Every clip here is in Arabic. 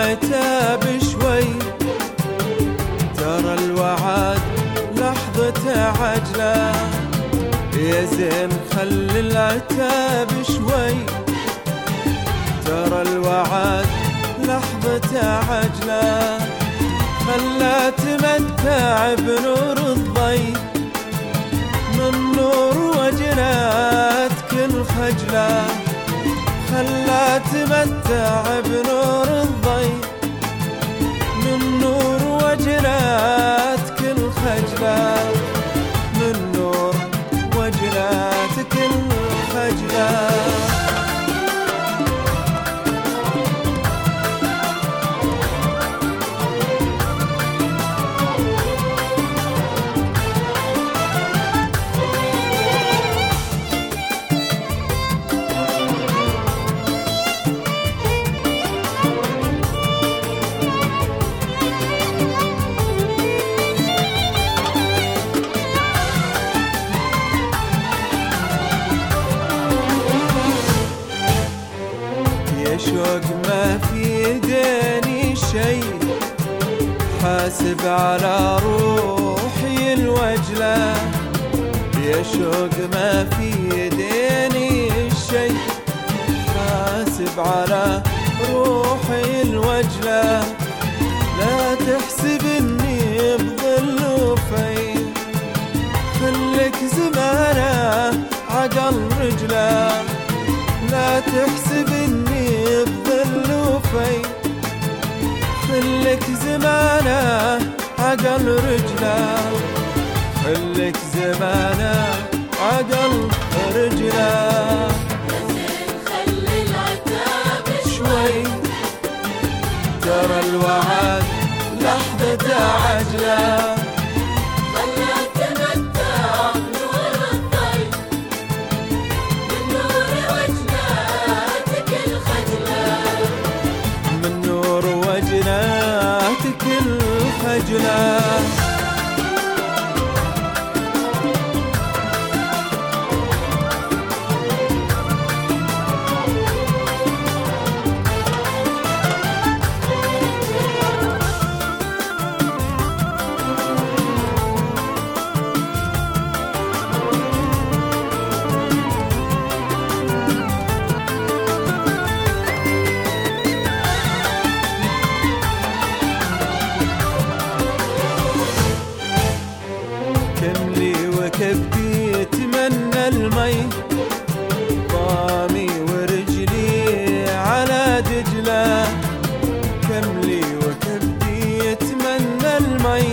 العتاب شوي، ترى الوعد لحظته عجلة. يا زين خل العتاب شوي، ترى الوعد لحظته عجلة. خلا تمتع بنور الضي، من نور وجناتك الخجلة. خلا تمتع بنور الضي، من نور وجناتك الخجلة. من نور وجناتك الخجلة. شوق ما في ديني شي، حاسب على روحي الوجلة. يا شوق ما في ديني شي، حاسب على روحي الوجلة. لا تحسب اني بظل وفي، خلك زمانه عقل رجله. لا تحسب اني بظل وفي، خلك زمانه عقل رجله. خلك زمانه عقل رجله. خل العتاب شوي، ترى الوعد لحظته عجله. وجناتك الخجلة. كبدي يتمنى المي، ضامي ورجلي على دجلة. كملي وكبدي يتمنى المي،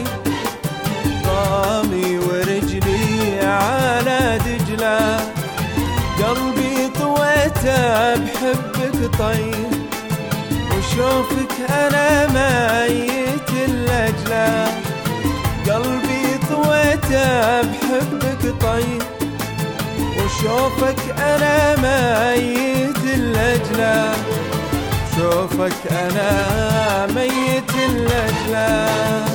ضامي ورجلي على دجلة. قلبي طويته بحبك طيب، وشوفك أنا ميت الأجلة. قلبي طويته بحبك طيب، وشوفك أنا ميت الأجلة. شوفك أنا ميت الأجلة.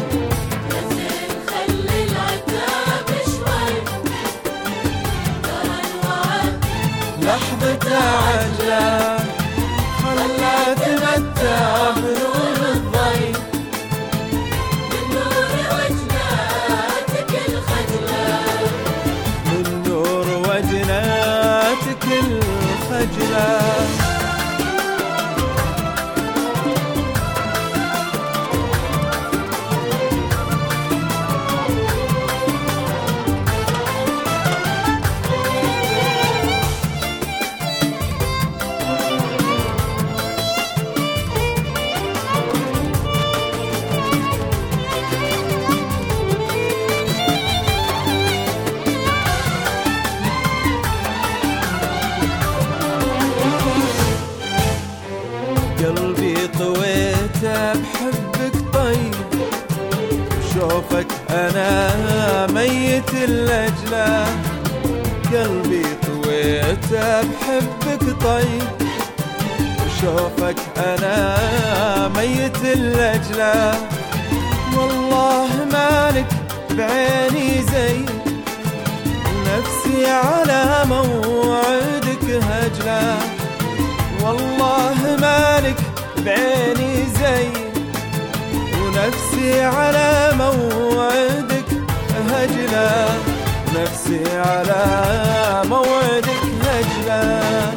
خل العتاب شوي، ترى الوعد لحظته عجلة. خلا تمتع بنور الضي، وجناتك الخجلة. قلبي طويته بحبك طيب، شوفك أنا ميت الأجلة. قلبي طويته بحبك طيب، شوفك أنا ميت الأجلة. والله مالك بعيني زي، نفسي على موعدك هجلة. والله مالك بعيني زي، نفسي على موعدك هجلة، نفسي على موعدك هجلة.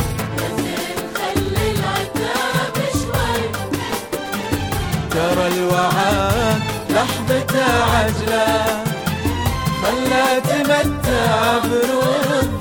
خلي العتاب شوي، ترى الوعد لحظته عجلة، خلها تمتع بنور